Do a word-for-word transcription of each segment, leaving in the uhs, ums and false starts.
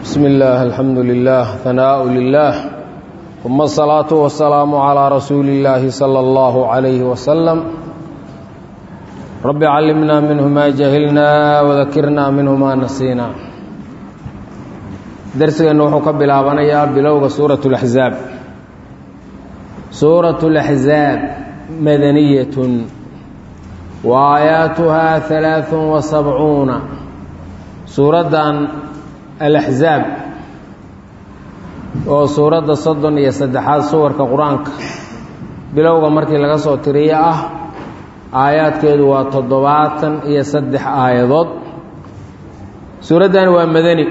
بسم الله الحمد لله ثناء لله ثم الصلاة والسلام على رسول الله صلى الله عليه وسلم رب علمنا منه ما جهلنا وذكرنا منه ما نسينا درسنا وحو كبلابنيا بلوغ سورة الأحزاب سورة الأحزاب مدنية وآياتها ثلاث وسبعون سورة الأحزاب وسورة صدن يسدحات سور كقرآنك بلوغ مركي لغا سو تريا آيات كيدو وتضبات يسدح آيات سورة دان ومدني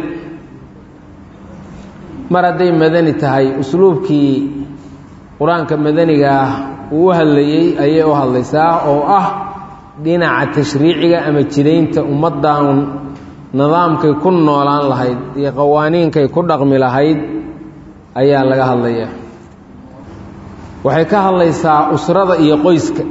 مردين مدني تهي أسلوبكي قرآنك مدني وهليي أيه وهليسا أو أه دينا التشريعي أما جرين تأمدان nidaamkay ku noolaan lahayd iyo qawaaniinkay ku dhaqmi lahayd ayaa laga hadlayaa waxay ka hadlaysaa usrada iyo qoyska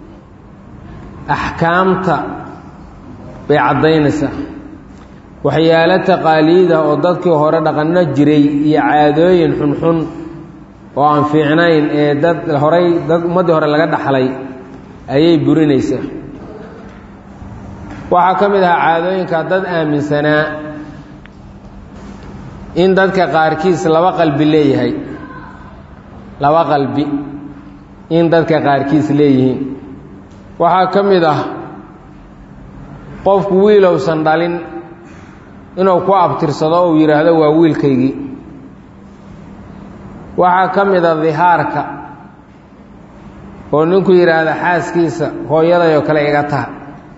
ahkaamta bay cadeynaysaa waxyaalo taqaaliida oo dadkii hore dhaqanno jiray iyo caadooyin xunxun oo aan fiicnayn ee dad horay dad ummadii hore laga dhaxlay ayay burinaysaa waxaa ka mid ah caadooyinka dad aaminsanaa in dadka qaarkiis laba qalbi leeyahay laba qalbi in dadka qaarkiis leeyihiin waxaa ka mid ah qofku wiilowsan dhalin inuu ku abtirsado oo yiraahdo waa wiilkaygii waxaa ka mid ah dhihaarka oo ninku yiraahdo xaaskiisa hooyadayoo kale iga tahay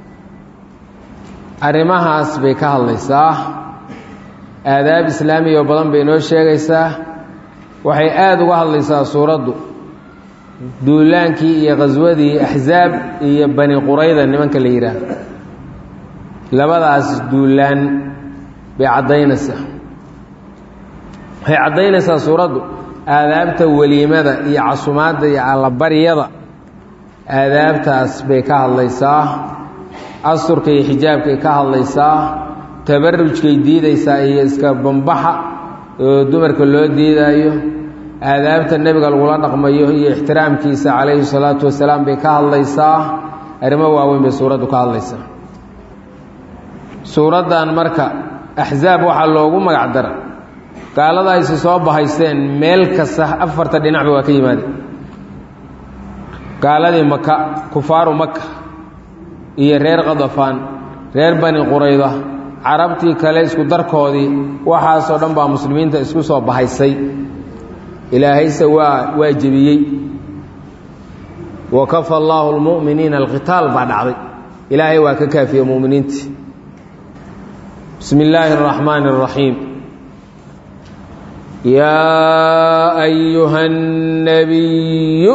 arrimahaas bay ka hadlaysaa aadaab islaami oo badan bay noo sheegaysaa waxay aad uga hadlaysaa suuraddu duulaankii iyo qaswadii axzaab iyo bani qurayda nimanka la yiraahdo labadaas duulaan bay cadaynaysaa waxay cadaynaysaa suuraddu aadaabta waliimada iyo casumaadda iyo allabaryada aadaabtaas bay ka hadlaysaa asturka iyo xijaabkay ka hadlaysaa tabarrujkay diidaysaa iyo iska bambaxa oo dumarka loo diidayo aadaabta nebiga lagula dhaqmayo iyo ixtiraamkiisa calayhi salaatu wasalaam bay ka hadlaysaa arrimo waaweyn bay suuraddu ka hadlaysaa suuraddan marka axzaab waxaa loogu magac dara gaalada aysi soo bahaysteen meel kasta afarta dhinacba waa ka yimaadeen gaaladii maka kufaaru maka iyo reer qadafaan reer bani qurayda carabtii kale isku darkoodii waxaasoo dhan baa muslimiinta isku soo bahaysay ilaahayse waa waa jebiyey wakafa allaahu lmu'miniina alqitaal baa dhacday ilaahay waa ka kaafiyey mu'miniintii bismi illaahi araxmaani araxiim yaa ayuha nnabiyu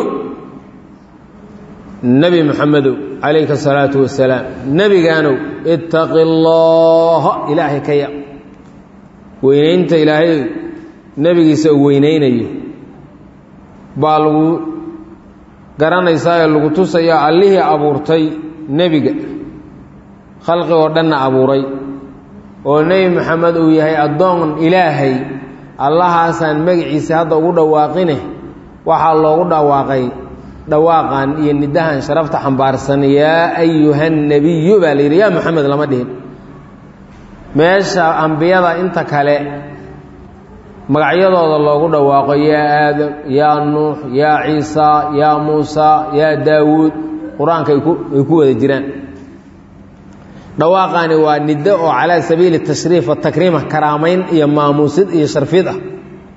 nebi moxamedow calayka asalaatu wasalaam nebigaanow ittaqi allaaha ilaahay ka ya weynaynta ilaahay nebigiisa uu weynaynayo baa lagu garanaysaa ee lagu tusayaa allihii abuurtay nebiga khalqi oo dhanna abuuray oo nebi moxamed uu yahay addoon ilaahay allahaasaan magaciisa hadda ugu dhawaaqine waxaa loogu dhawaaqay dhawaaqan iyo nidahan sharafta xambaarsan yaa ayuha nabiyu baa la yidhi yaa moxamed lama dhihin meesha ambiyada inta kale magacyadooda loogu dhawaaqo yaa aadam yaa nuux yaa ciisa yaa muusa yaa daawuud qur-aanka ay ku ay ku wada jiraan dhawaaqani waa nido oo calaa sabiili tashriif watakriima karaamayn iyo maamuusid iyo sharfid ah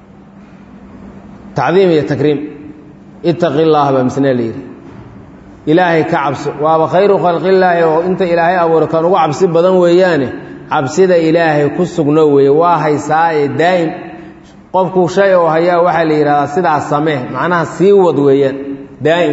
tacdiim iyo takriim ittaqi llaah baa misnaa la yidhi ilaahay ka cabso waaba khayru khalqillaahi oo inta ilaahay abuura kan ugu cabsi badan weeyaane cabsida ilaahay ku sugno weeye waa haysaaye daa'im qofku shay oo hayaa waxaa la yidhahdaa sidaas samee macnaha sii wad weeyaan daa'im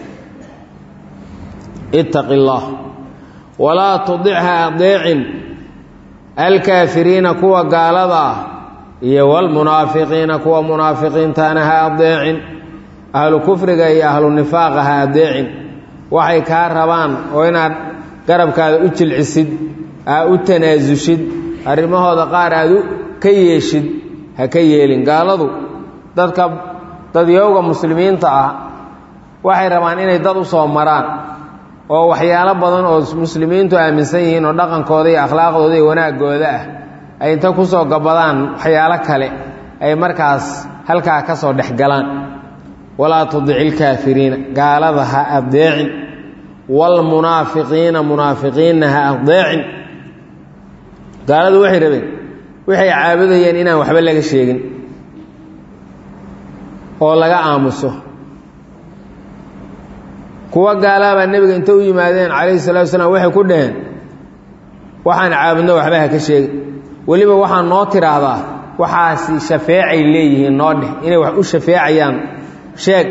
ittaqi llaah walaa tudicha adeecin alkaafiriina kuwa gaalada ah iyo walmunaafiqiina kuwa munaafiqiintaana ha adeecin ahlu kufriga iyo ahlu nifaaqa ha adeecin waxay kaa rabaan oo inaad garabkaada u jilcisid aa u tanaasushid arrimahooda qaar aad u ka yeeshid ha ka yeelin gaaladu dadka dadyowga muslimiinta ah waxay rabaan inay dad u soo maraan oo waxyaalo badan oo muslimiintu aaminsan yihiin oo dhaqankooda iyo akhlaaqdooda iyo wanaagooda ah ay inta ku soo gabadaan waxyaalo kale ay markaas halkaa ka soo dhex galaan walaa tudicil kaafiriina gaalada ha adeecin waalmunaafiqiina munaafiqiinna ha adeecin gaaladu waxay rabeen waxay caabudayeen inaan waxba laga sheegin oo laga aamuso kuwa gaalaabaa nebiga inta u yimaadeen calayhi salatu wasalaam waxay ku dhaheen waxaan caabudno waxba ha ka sheegin weliba waxaa noo tiraahdaa waxaasi shafeecay leeyihiin noo dheh inay wax u shafeecayaan sheeg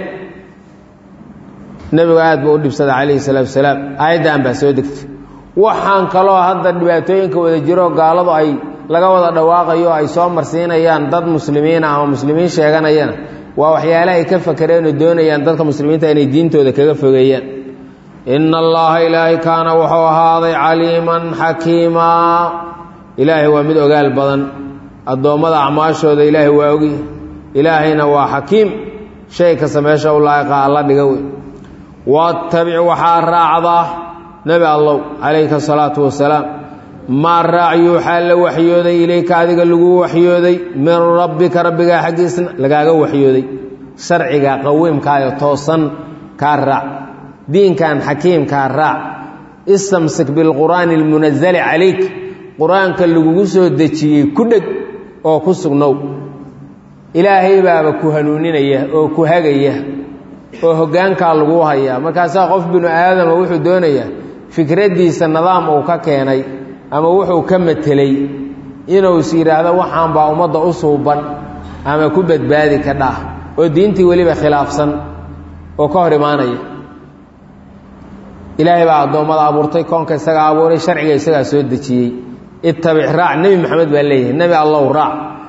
nebigu aad buu u dhibsada calayhi salaatu wasalaam aayaddan baa soo degtay waxaan kaloo hadda dhibaatooyinka wada jiro gaaladu ay laga wada dhawaaqayo ay soo marsiinayaan dad muslimiina ama muslimiin sheeganayana waa waxyaale ay ka fakereen oo doonayaan dadka muslimiinta inay diintooda kaga fogeeyaan ina allaha ilaahay kaana wuxuu ahaaday caliiman xakiimaa ilaahay waa mid ogaal badan addoommada acmaashooda ilaahay waa ogi ilaahayna waa xakiim shay kasta meesha u laa'iqa alla dhiga wey wattabic waxaa raacdaa nebi allow calayka asalaatu wasalaam maa raacyu waxaa la waxyooday ilayka adiga lagu waxyooday min rabbika rabbigaa xaggiisna lagaaga waxyooday sharciga qawiimkaayo toosan kaa raac diinkan xakiimkaa raac istamsik bilqur'aani almunazali calayk qur-aanka lagugu soo dejiyey ku dheg oo ku sugnow ilaahay baaba ku hanuuninaya oo ku hagaya oo hoggaankaa lagu hayaa markaasaa qof binu aadama wuxuu doonayaa fikraddiisa nidaam uu ka keenay ama wuxuu ka matelay inuu is yidhaahdo waxaan baa ummadda u suuban ama ku badbaadi ka dhah oo diintii weliba khilaafsan oo ka hor imaanaya ilaahay baa addoommada abuurtay koonka isagaa abuuray sharciga isagaa soo dejiyey ittabic raac nebi maxamed baa leeyahay nebi allow raac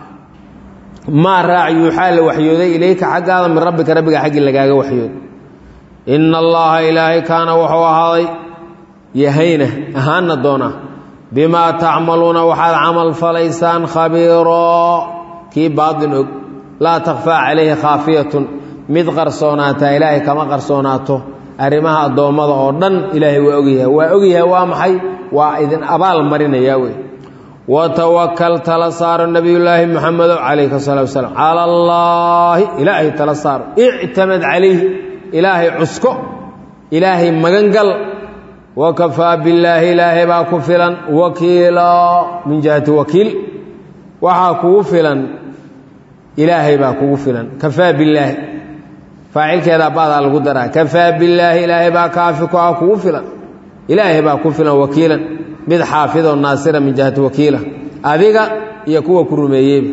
maa raac yuuxaa la waxyooday ilayka xaggaada min rabbika rabbiga xaggii lagaaga waxyooday ina allaha ilaahay kaana wuxuu ahaaday yahayna ahaana doonaa bimaa tacmaluuna waxaad camal falaysaan khabiiroo kii baadin og laa takhfaa calayhi khaafiyatun mid qarsoonaataa ilaahay kama qarsoonaato arrimaha addoommada oo dhan ilaahay waa ogyahay waa ogyahay waa maxay waa idin abaal marinayaa wey watawakal tala saaro nebiyullaahi moxamedo calayhi salaatu wasalaam cala allaahi ilaahay tala saaro ictamad calayhi ilaahay cusko ilaahay magangal wakafaa billaahi ilaahay baa ku filan wakiila min jihati wakiil waxaa kugu filan ilaahay baa kugu filan kafaa billaahi faacilkeedaa baadaa lagu daraa kafaa billaahi ilaahay baa kaafi ku ah kugu filan ilaahay baa ku filan wakiilan mid xaafidoo naasira min jihati wakiila adiga iyo kuwa ku rumeeyeyba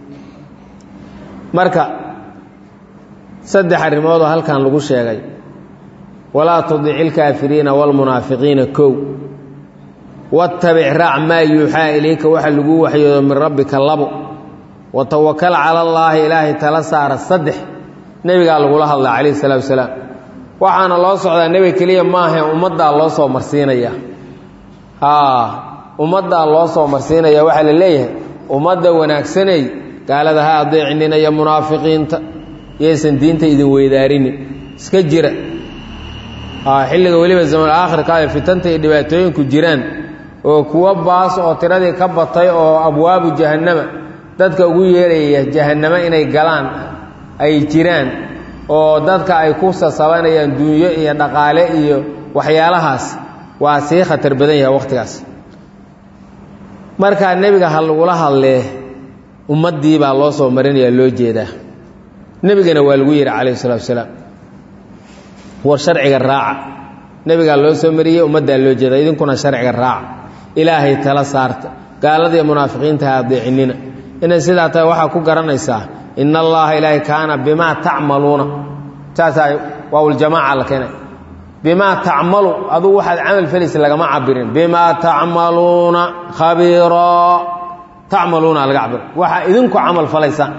marka saddex arrimoodoo halkan lagu sheegay walaa tudici ilkaafiriina waalmunaafiqiina kow wattabic raac maa yuuxaa ilayka waxa lagu waxyoodo min rabbika labo watawakal cala allaahi ilaahay tala saara saddex nebigaa lagula hadlaa calayhi salaatu wasalaam waxaana loo socdaa nebiga keliya maahae ummaddaa loo soo marsiinaya haa ummaddaa loo soo marsiinaya waxaa la leeyahay ummadda wanaagsanay gaalada ha adeecinin iyo munaafiqiinta yaysan diinta idin weydaarinin iska jira xilliga weliba zaman aakhirka ay fitanta iyo dhibaatooyinku jiraan oo kuwa baas oo tiradii ka batay oo abwaabu jahannama dadka ugu yeeraya jahannamo inay galaan ay jiraan oo dadka ay ku sasabanayaan dunyo iyo dhaqaale iyo waxyaalahaas waa sii khatar badan yahay wakhtigaas markaa nebiga ha lagula hadlee ummaddii baa loo soo marinayaa loo jeedaa nebigana waa lagu yidhi calayhi salaatu wasalaam war sharciga raaca nebigaa loo soo mariyey ummaddaa loo jeeda idinkuna sharciga raaca ilaahay tala saarta gaaladiiyo munaafiqiinta ha adeecinina inay sidaa tahay waxaa ku garanaysaa ina allaha ilaahay kaana bimaa tacmaluuna saasaa waawuljamaaca la keenay bimaa tacmalu adugu waxaad camal falaysa lagama cabirin bimaa tacmaluuna khabiiraa tacmaluuna laga cabiro waxaa idinku camal falaysaan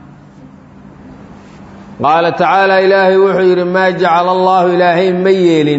qaala tacaala ilaahay wuxuu yidhi maa jacala allaahu ilaahay ma yeelin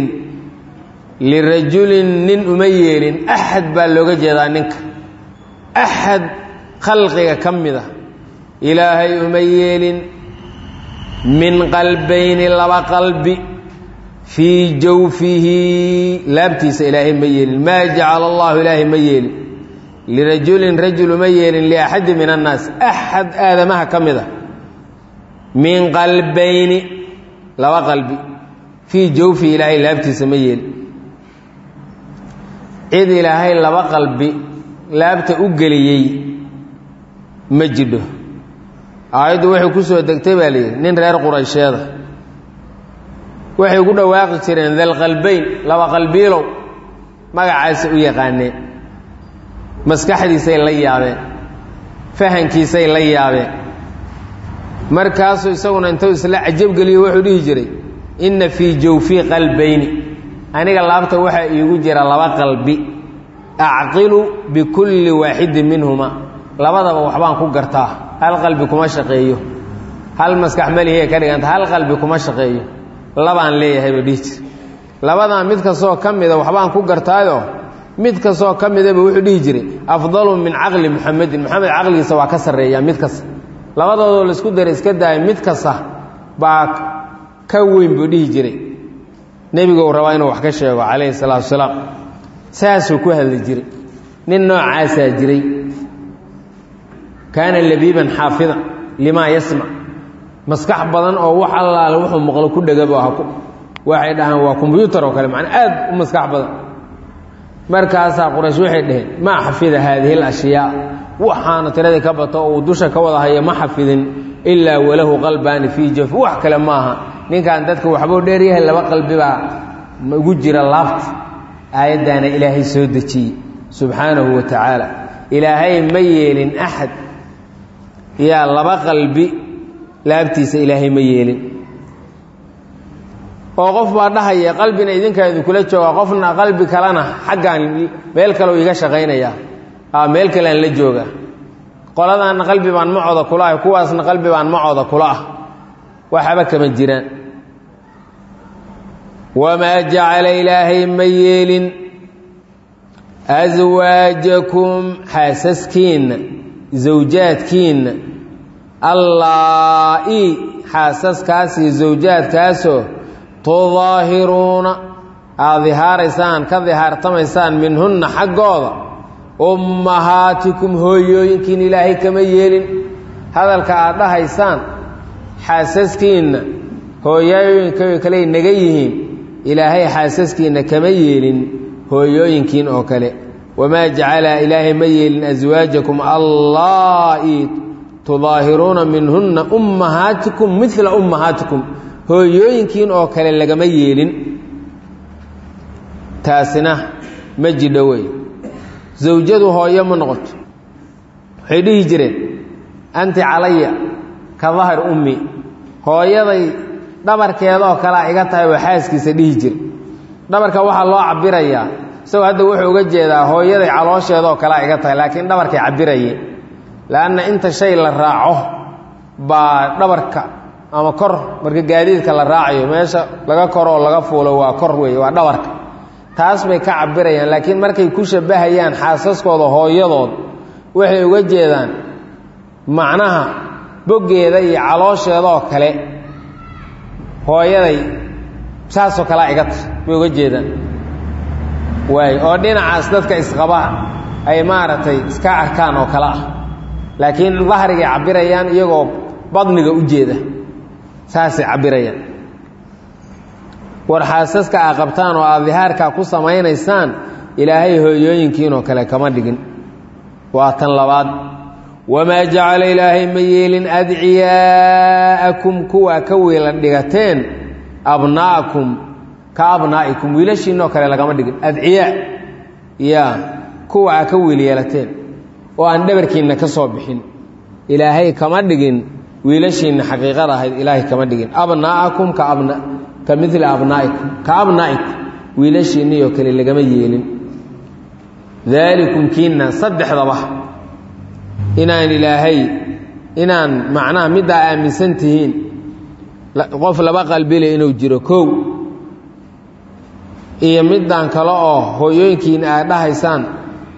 lirajulin nin uma yeelin axad baa looga jeedaa ninka axad khalqiga ka mida ilaahay uma yeelin min qalbayni laba qalbi fii jawfihi laabtiisa ilaahay ma yeelin maa jacala allahu ilaahay ma yeelin lirajulin rajul uma yeelin liaxadi min annaas axad aadamaha ka mida min qalbayni laba qalbi fii jawfihi ilaahay laabtiisa ma yeelin cid ilaahay laba qalbi laabta u geliyey ma jidho aayaddu waxay ku soo degtay baa layidhi nin reer quraysheeda waxay ugu dhawaaqi jireen dalqalbayn laba qalbiilow magacaasa u yaqaaneen maskaxdiisay la yaabeen fahankiisay la yaabeen markaasuu isaguna intuu isla cajabgeliyo wuxuu dhihi jiray inna fii jawfii qalbayni aniga laabta waxaa iigu jira laba qalbi acqilu bikulli waaxidin minhuma labadaba waxbaan ku gartaa hal qalbi kuma shaqeeyo hal maskax malihee ka dhiganta hal qalbi kuma shaqeeyo labaan leeyahay buu dhihi jira labadan mid kastoo ka mida waxbaan ku gartaayo mid kastoo ka midaba wuxuu dhihi jiray afdalu min caqli muxamedin moxamed caqligiisa waa ka sarreeyaa mid kasta labadoodoo laisku daray iska daaya mid kasta baa ka weyn buu dhihi jiray nebigu uu rabaa inuu wax ka sheego calayhi salaatu wasalaam saasuu ku hadli jiray nin noocaasaa jiray kaana labiiban xaafida limaa yasmac maskax badan oo wax allaale wuxuu maqlo ku dhegabo ah waxay dhahaan waa kombyuutar oo kale macnaa aad u maskax badan markaasaa quraysh waxay dhaheen maa xafida haadihi alashyaa waxaana tiradii ka bato uu dusha ka wada haya ma xafidin ilaa walahu qalbaani fii jaf wax kale maaha ninkan dadka waxbuu dheeryahay laba qalbi baa ugu jira laafta aayaddaana ilaahay soo dejiyey subxaanahu wa tacaala ilaahay ma yeelin axad yaa laba qalbi laabtiisa ilaahay ma yeelin oo qof baa dhahaya qalbina idinkaa idinkula jooga qofna qalbi kalena xaggaan meel kaleu iga shaqaynaya meel kalean la jooga qoladaanna qalbi baan macooda kula ah kuwaasna qalbi baan macooda kula ah waxaba kama jiraan wamaa jacala ilaahay ma yeelin aswaajakum xaasaskiinna zawjaadkiinna allaa-i xaasaskaasii zawjaadkaasoo tudaahiruuna aad dihaaraysaan ka dihaartamaysaan minhunna xaggooda ummahaatikum hooyooyinkiin ilaahay kama yeelin hadalka aad dhahaysaan xaasaskiinna hooyooyinka kaley naga yihiin ilaahay xaasaskiinna kama yeelin hooyooyinkiin oo kale wamaa jacala ilaahay ma yeelin aswaajakum allaa-i tudaahiruuna minhunna ummahaatikum midla ummahaatikum hooyooyinkiin oo kale lagama yeelin taasina ma jidho wey zawjadu hooyo ma noqoto waxay dhihi jireen anti calaya ka dahar ummi hooyaday dhabarkeedaoo kalea iga tahay oo xaaskiisa dhihi jira dhabarka waxaa loo cabirayaa isagoo hadda wuxuu uga jeedaa hooyaday caloosheedaoo kalea iga tahay laakiin dhabarkay cabirayeen leanna inta shay la raaco baa dhabarka ama kor marka gaadiidka la raacayo meesha laga koroo laga fuulo waa kor weeye waa dhabarka taas bay ka cabirayaan laakiin markay ku shabbahayaan xaasaskooda hooyadood waxay uga jeedaan macnaha boggeeda iyo caloosheedaoo kale hooyaday saasoo kalea iga tahay bay uga jeedaan waay oo dhinacaas dadka isqaba ay maaragtay iska arkaan oo kale ah laakiin dahrigay cabirayaan iyagoo badniga u jeeda saasay cabirayaan war xaasaska aa qabtaan oo aad dihaarkaa ku samaynaysaan ilaahay hooyooyinkiinoo kale kama dhigin waa tan labaad wamaa jacala ilaahay ma yeelin adciyaa'akum kuwaa ka wiila dhigateen abnaa'akum ka abnaa'ikum wiilashiinoo kale lagama dhigin adciyaa yaa kuwa aa ka wiil yeelateen oo aan dhabarkiinna ka soo bixin ilaahay kama dhigin wiilashiinna xaqiiqada ahayd ilaahay kama dhigin abnaa'akum ka abna ka midla abnaa'ikum ka abnaa'ikum wiilashiinniyoo kale lagama yeelin daalikum kiinna saddexdaba inaan ilaahay inaan macnaha middaa aaminsan tihiin qof laba qalbile inuu jiro kow iyo middaan kale oo hooyooyinkiina aad dhahaysaan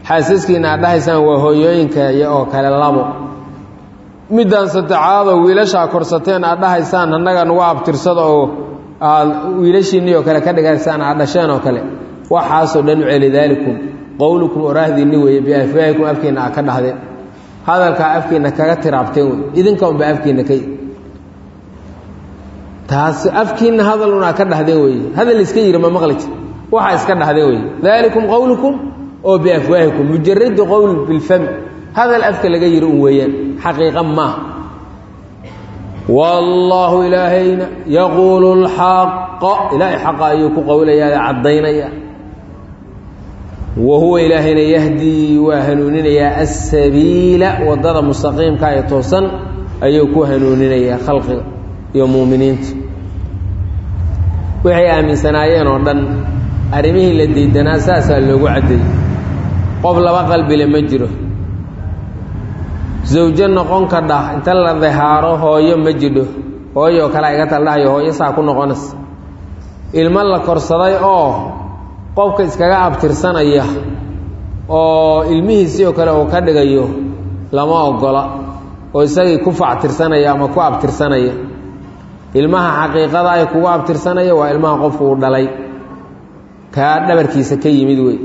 xaasaskiina aad dhahaysaan waa hooyooyinka oo kale labo midaan saddexaad oo wiilashaa korsateen aad dhahaysaan annaga nagu abtirsada oo aad wiilashiinnii oo kale ka dhigaysaan aad dhasheen oo kale waxaasoo dhan u celi daalikum qowlukum oraahdiinni weeye biafwaahikum afkiinna aad ka dhahdeen hadalkaa afkiinna kaga tiraabteen wey idinka unba afkiinna ka taas afkiinna hadal un aad ka dhahdeen weeye hadal iska yiri ma maqli jir waxa iska dhahdeen weeye daalikum qowlukum oo biafwaahikum mujarradu qowl bilfam hadal afka laga yiri un weeyaan xaqiiqa ma wallahu ilaahayna yaqulu alhaq ilaahi xaqa ayuu ku qowlayaa cadaynaya وهو إلهنا يهدي وهنوننا يا السبيل وضر مستقيم كاي توسن أيوكو هنوننا يا خلق يا مؤمنين وحي آمن سنايين وردن أرميه الذي دناساسا اللي قعدي قبل وقلب لمجره زوجين نقون كده انت اللي ظهاره هو يوم مجده هو يو كلا إغتا الله هو يساكو نقونس المال كورسداي أوه qofka iskaga abtirsanaya oo ilmihiisii oo kale oo ka dhigayo lama ogola oo isagii ku faactirsanaya ama ku abtirsanaya ilmaha xaqiiqada ay kugu abtirsanaya waa ilmaha qofku uu dhalay ka dhabarkiisa ka yimid way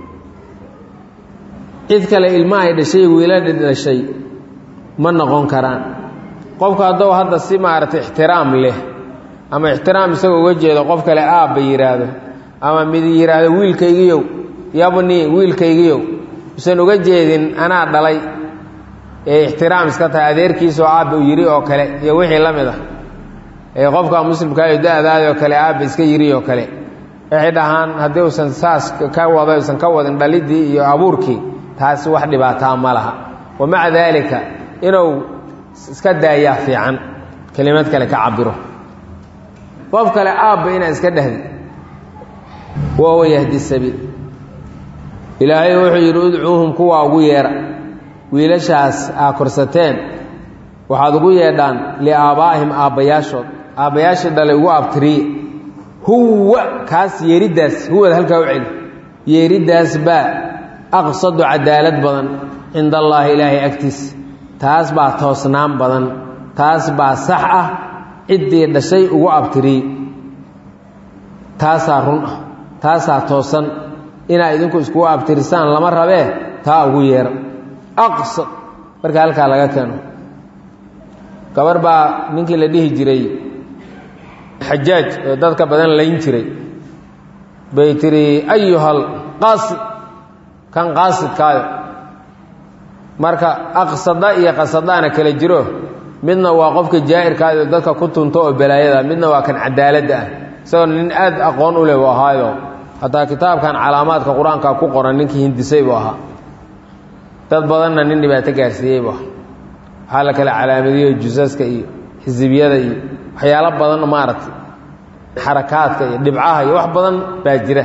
cid kale ilmaha ay dhashay wiilada dhashay ma noqon karaan qofka hadoo hadda si maartay ixtiraam leh ama ixtiraam isagoo uga jeedo qof kale aab yiraahdo ama mid yiraahdo wiilkaygiyow yabni wiilkaygiyow usan uga jeedin anaa dhalay ee ixtiraam iska tahay adeerkiisa oo aab uu yiri oo kale iyo wixii la mid ah ee qofka muslimka ay daadaad oo kale aab iska yiri oo kale waxay dhahaan haddii uusan saas ka wada uusan ka wadin dhalidii iyo abuurkii taas wax dhibaato ma laha wama dalika inuu iska daaya fiican kelimad kale ka cabiro qof kale aab ina iska dhahdi وهو يهدي السبيل إلهي وحي يدعوهم كوا ugu yeera wiilashaas aa korsateen waxaad ugu yeedhaan liaabaahim aabayaashood aabayaashii dhalay ugu abtiriye huwa kaas yeeridaas huwa halkaa u celi yeeridaas baa aqsadu cadaalad badan cinda allaahi ilaahay agtiis taas baa toosnaan badan taas baa sax ah ciddii dhashay ugu abtiriye taasaa run ah taasaa toosan inaa idinku isku abtirisaan lama rabee taa ugu yeera aqsad marka halkaa laga keeno gabar baa ninkii la dhihi jiray xajaaj oo dadka badan layn jiray bay tiri ayuhal qaasid kan qaasidkaayo marka aqsada iyo qasadaana kala jiro midna waa qofka jaa'irkaayo dadka ku tunto oo balaayada midna waa kan cadaaladda ah isagoo nin aad aqoon u leh ahaayo hataa kitaabkan calaamaadka quraanka ku qoran ninkii hindisay buu ahaa dad badanna nin dhibaato gaarsiiyay buu waxa la kala calaamadiyo jusaska iyo xisbiyada iyo waxyaalo badan maaragtay xarakaadka iyo dhibcaha iyo wax badan baa jira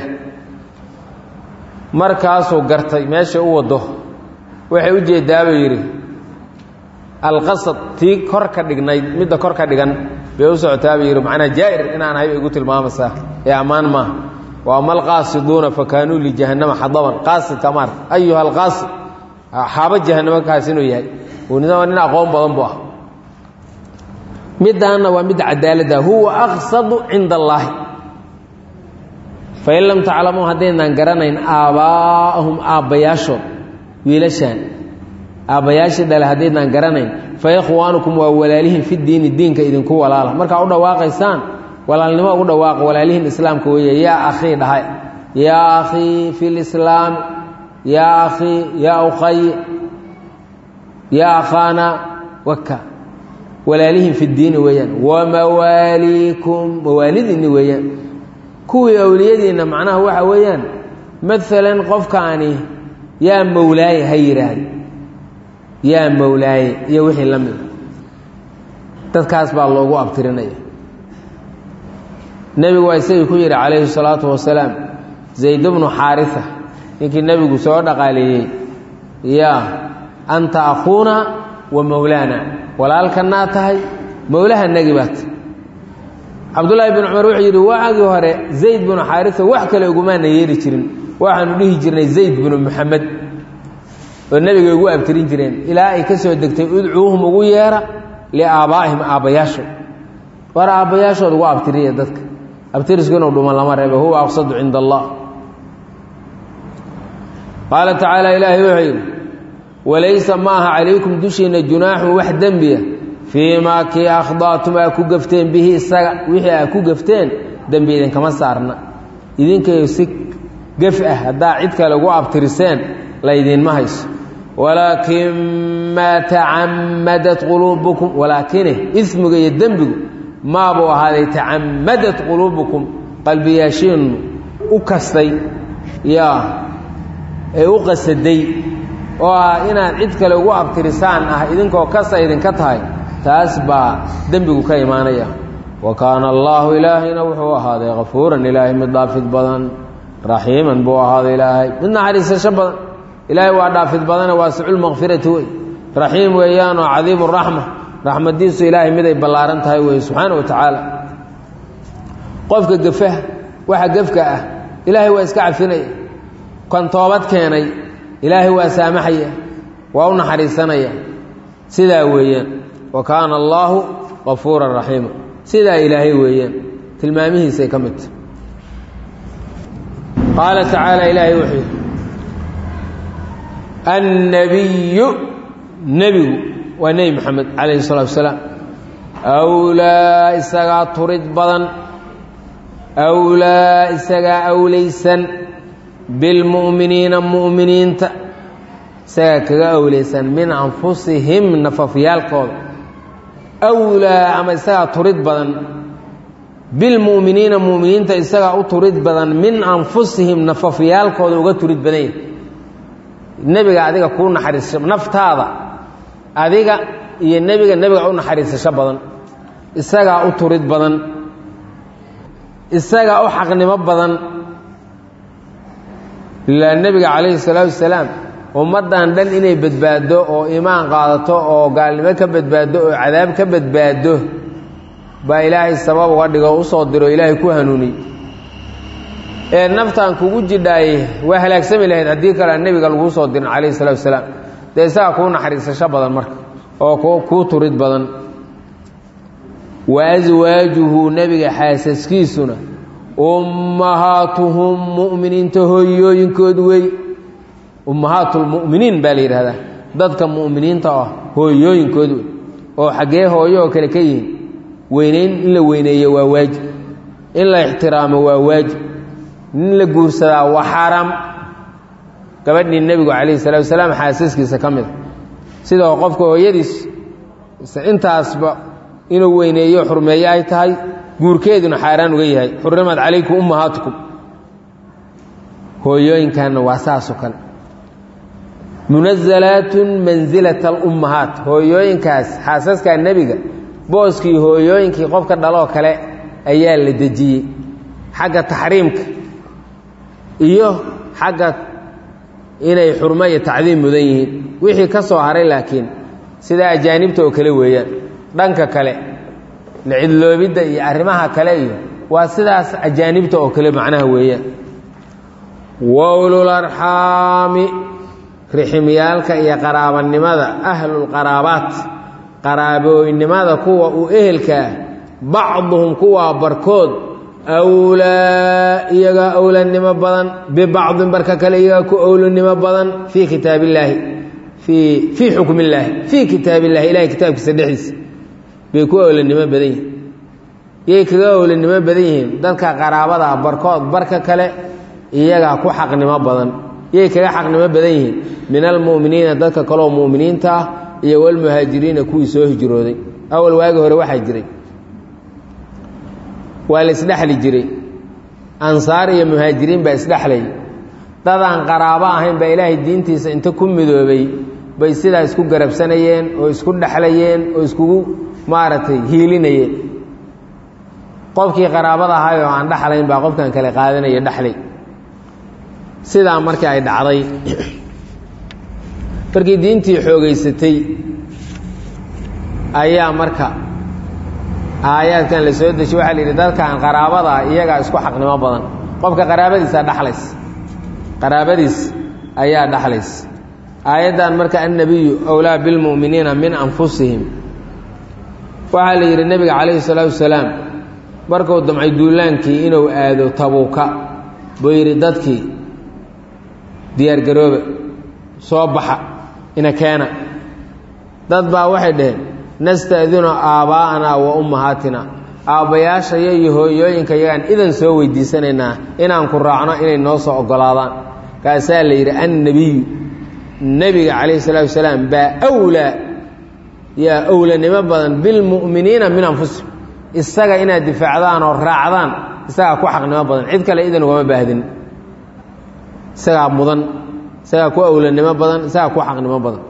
markaasuu gartay meesha u wado waxay u jeedaaba yiri alqasad tii kor ka dhignayd midda kor ka dhigan bay u socotaaba yiri macna jaa'ir inaan hay igu tilmaamaysaa ee amaan ma wa amal qasiduuna fakanu li jahannama hadaban qasid kamar ayuha alqasid xaaba jahannama kaasinu yahay ونذا وننا قوم بدن بو مدانا ومد عدالته هو أقصد عند الله فإن لم تعلموا هدينا نقرنين آباءهم آبياشو ويلشان آبياشي دل هدينا نقرنين فإخوانكم وولالهم في الدين الدين كإذن كو ولاله مركا أودا واقعسان walaalnimo ugu dhawaaq walaalihiin islaamka weeye yaa akhi dhahay yaa akhi fil islam yaa akhi yaa ukhay yaa akhana waka walaalihiin fi diin weeyaan wa mawalikum mawalidin weeyaan kuwii awliyadiina macnaha waxa weeyaan midlan qofkaani yaa mawlaay hayraan yaa mawlaay iyo wixii lamid dadkaas baa loogu abtirinaya nabigu waa isagii ku yiri calayhi salaatu wasalaam zayd ibn haritha ninkii nabigu soo dhaqaaleeyay yaa anta akhuna wa mawlana walaalkana tahay mawlaha nagibat abdullah ibn umar wuxuu yiri waagi hore zayd ibn haritha wax kale ugu ma yeeri jirin waxaanu dhihi jirnay zayd ibn muhammad oo nabiga ugu abtirin jireen ilaa ay ka soo degtay udcuuhum ugu yeera liaabaa'ihim aabbayaashood war aabbayaashood ugu abtiriya dadka abtirisku inuu dhuma lama reebo huwa aqsadu cinda allah qaala tacaala ilaahay wuxuu yidhi walaysa maaha calaykum dushiinna junaaxun wax dembiya fii maa kii akhda'tum aa ku gafteen bihi isaga wixii aa ku gafteen dembi idinkama saarna idinkayo si gaf ah haddaa cid kale ugu abtiriseen laydinma hayso walaakin maa tacammadat quluubukum walaakine ismiga iyo dembigu maabuu ahaaday tacammadat quluubukum qalbiyaashiinnu u kastay yaa ee u qasaday oo ah inaad cid kale ugu abtirisaan ah idinkoo kasta idinka tahay taas baa dembigu ka imaanaya wa kaana allaahu ilaahayna wuxuu ahaaday kafuuran ilaahay mid dhaafid badan raxiiman buu ahaaday ilaahay mid naxariisasho badan ilaahay waa dhaafid badane waasiculmaqfirati wey raxiim weeyaanoo cadiimu raxma raxmadiisu ilaahay miday ballaaran tahay wey subxaana wa tacaala qofka gafaha waxa gefka ah ilaahay waa iska cafinaya kan toobad keenay ilaahay waa saamaxaya waa u naxariisanaya sidaa weeyaan wa kaana allaahu kafuuran raxiima sidaa ilaahay weeyaan tilmaamihiisay ka midta qaala tacaala ilaahay wuxuu yidhi annabiyu nebigu waa nebi moxamed calayhi salatu wasalaam awlaa isagaa turid badan awlaa isagaa awlaysan bilmu'miniina mu'miniinta isagaa kaga awlaysan min anfusihim nafafyaalkooda awlaa ama isagaa turid badan bilmu'miniina mu'miniinta isagaa u turid badan min anfusihim nafafyaalkooda uga turid badan yahay nebiga adiga kuu naxariisasho naftaada adiga iyo nebiga nebiga u naxariisasho badan isagaa u turid badan isagaa u xaqnimo badan ilaa nebiga calayhi salaatu wasalaam ummaddan dhan inay badbaaddo oo iimaan qaadato oo gaalnimo ka badbaaddo oo cadaab ka badbaaddo baa ilaahay sabab uga dhigo u soo diro ilaahay ku hanuuniy ee naftan kugu jidhaaye waa halaagsami lahayd haddii kale nebiga laguu soo dirin calayhi salaatu wasalaam dee isagaa kuu naxariisasho badan marka oo kuu turid badan wa aswaajuhu nebiga xaasaskiisuna ummahaatuhum mu'miniinta hooyooyinkood wey ummahaatulmu'miniin baa la yidhahdaa dadka mu'miniinta ah hooyooyinkood wey oo xaggee hooyo oo kale ka yihiin weynayn in la weyneeyo waa waajib in la ixtiraamo waa waajib in la guursadaa waa xaaraam gabadhii nebigu calayhi salaatu wasalaam xaasaskiisa ka mida sidoo qofka hooyadiis intaasba inuu weyneeyo xurmeeyo ay tahay guurkeeduna xaaraan uga yahay xurimat calaykum ummahaatukum hooyooyinkanna waa saasoo kale munazalaatun mansilata alummahaat hooyooyinkaas xaasaskaa nebiga booskii hooyooyinkii qofka dhaloo kale ayaa la dejiyey xagga taxriimka iyo xagga inay xurmo iyo tacdiim mudan yihiin wixii ka soo haray laakiin sida ajaanibta oo kale weeyaan dhanka kale cidloobidda iyo arrimaha kale iyo waa sidaas ajaanibta oo kale macnaha weeyaan wa ulul arxaami riximyaalka iyo qaraabanimada ahlulqaraabaat qaraabooynimada kuwa uu ehelka ah bacduhum kuwaa barkood awlaa iyagaa owlanimo badan bibacdin barka kale iyagaa ku owlanimo badan fii kitaab illaahi fii fii xukm illaahi fii kitaab illahi ilahay kitaabkiisa dhexdiisa bay ku owlanimo badan yihiin yay kaga owlanimo badan yihiin dadka qaraabada barkood barka kale iyagaa ku xaqnimo badan yay kaga xaqnimo badan yihiin min almu'miniina dadka kaleoo mu'miniinta ah iyo walmuhaajiriina kuwii soo hijrooday awal waagi hore waxaa jiray waa la isdhexli jiray ansaar iyo muhaajiriin baa isdhexlay dadaan qaraabo ahayn baa ilaahay diintiisa inta ku midoobay bay sidaa isku garabsanayeen oo isku dhexlayeen oo iskugu maaragtay hiilinayeen qofkii qaraabada ahay oo aan dhexlayn baa qofkan kale qaadanaya dhexlay sidaa markii ay dhacday markii diintii xoogaysatay ayaa marka aayaadkan la soo dejiy waxaa la yidhi dadkaan qaraabada iyagaa isku xaqnimo badan qofka qaraabadiisaa dhexlays qaraabadiis ayaa dhexlays aayadan marka annabiyu awlaa bilmu'miniina min anfusihim waxaa la yidhi nebiga calayhi salaatu wasalaam markuu damcay duulaankii inuu aado tabuuka buu yidhi dadkii diyaargarooba soo baxa ina keena dad baa waxay dhaheen nasta'dinu aabaa'anaa wa ummahaatina aabbayaashaya iyo hooyooyinka yagaan idan soo weydiisanaynaa inaan ku raacno inay noo soo oggolaadaan kaasaa la yidhi annebiyu nebiga calayhi salaatu wasalaam baa awlaa yaa awlanimo badan bilmu'miniina min anfusihim isaga inaad difaacdaan oo raacdaan isagaa ku xaqnimo badan cid kale idan ugama baahdin isagaa mudan isagaa ku awlanimo badan isagaa ku xaqnimo badan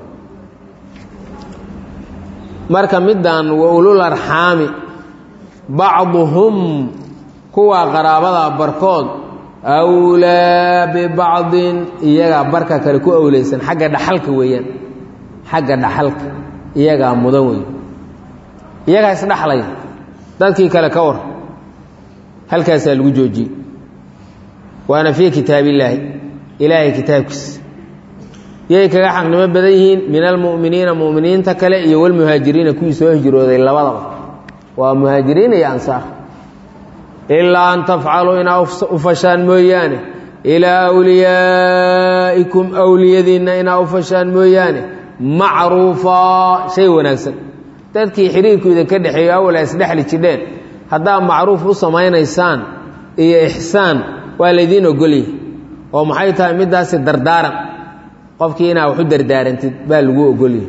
marka middan wa ulul arxaami bacduhum kuwa qaraabada barkood awlaa bibacdin iyagaa barka kale ku awlaysan xagga dhaxalka weeyaan xagga dhaxalka iyagaa mudan wey iyagaa isdhaxlaya dadkii kale ka war halkaasaa lagu joojiyey waana fii kitaabillaahi ilaahay kitaabkiisa yay kaga xaqnimo badan yihiin min almu'miniina mu'miniinta kale iyo walmuhaajiriina kuwii soo hijrooday labadaba waa muhaajiriin iyo ansaar ilaa an tafcaluu inaa u fashaan mooyaane ilaa awliyaa'ikum awliyadiinna inaa u fashaan mooyaane macruufaa shay wanaagsan dadkii xiriirku idinka dhexeeyo awal a isdhexli jidheen haddaa macruuf u samaynaysaan iyo ixsaan waa laydiin ogolyahy oo maxay tahay middaasi dardaaran qofkii inaa wax u dardaarantid baa lagu ogolyahy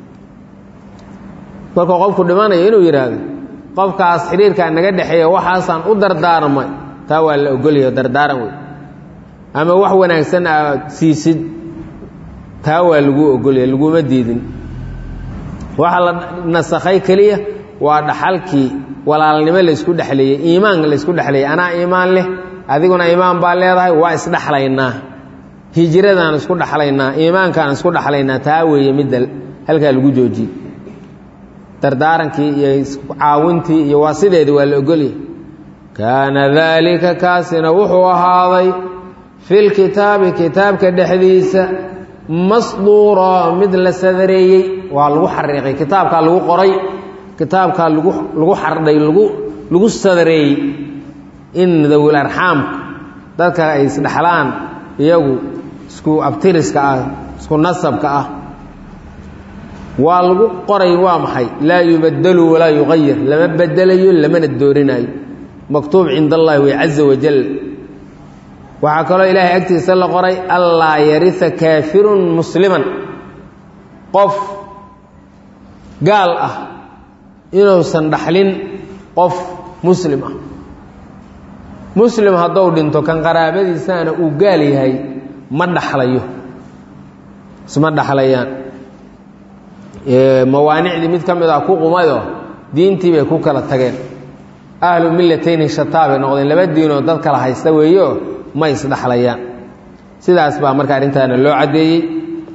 markuu qofku dhimanayo inuu yidhaahdo qofkaas xiriirkaa naga dhexeeya waxaasaan u dardaarmay taa waa la ogolyahy dardaaran wey ama wax wanaagsan aad siisid taa waa lagu ogolyahy laguma diidin waxa la nasakhay keliya waa dhaxalkii walaalnimo laysku dhexleeyey iimaan laysku dhexleeyey anaa iimaan leh adiguna iimaan baa leedahay waa isdhexlaynaa hijradaan isku dhexlaynaa iimaankaan isku dhexlaynaa taa weeye midda halkaa lagu joojiyey dardaarankii iyo caawintii iyo waa sideedii waa la ogolyahy kaana daalika kaasina wuxuu ahaaday filkitaabi kitaabka dhexdiisa masduura mid la sadareeyey waa lagu xariiqay kitaabkaa lagu qoray kitaabkaa lagu lagu xardhay lagu lagu sadareeyey in dawil arxaamka dadka ay isdhexlaan iyagu isku abtiriska ah isku nasabka ah waa lagu qoray waa maxay laa yubadalu walaa yuqayir lama bedelayo lamana doorinayo maktuub cinda allahi way caza wajal waxaa kaloo ilaahay agtiisa la qoray allaa yarisa kaafirun musliman qof gaal ah inuusan dhaxlin qof muslim ah muslim hadduu dhinto kan qaraabadiisaana uu gaal yahay ma dhaxlayo isma dhaxlayaan mawaanicdii mid ka mid ah ku qumayoo diintii bay ku kala tageen ahlu millatayni shataa bay noqdeen laba diinoo dad kala haysta weeyo ma isdhaxlayaan sidaas baa marka arrintaana loo caddeeyey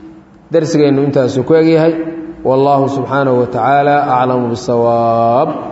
darsigeennu intaasu ku egyahay wallaahu subxaanahu wa tacaala aclamu bisawaab